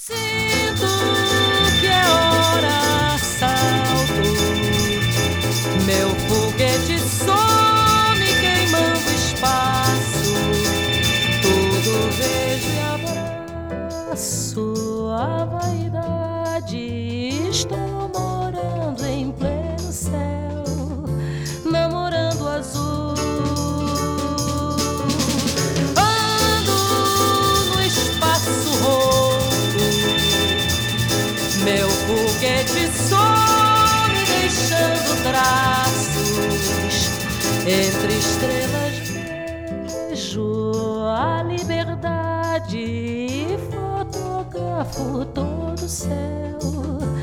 Sinto que é hora, salto. Meu foguete some queimando espaço. Tudo vejo e abraço a vaidade. Estou morando em pleno céu, namorando o azul. Ando no espaço rouco. Meu foguete some deixando traços. Entre estrelas vejo a liberdade. Fotografo todo o céu.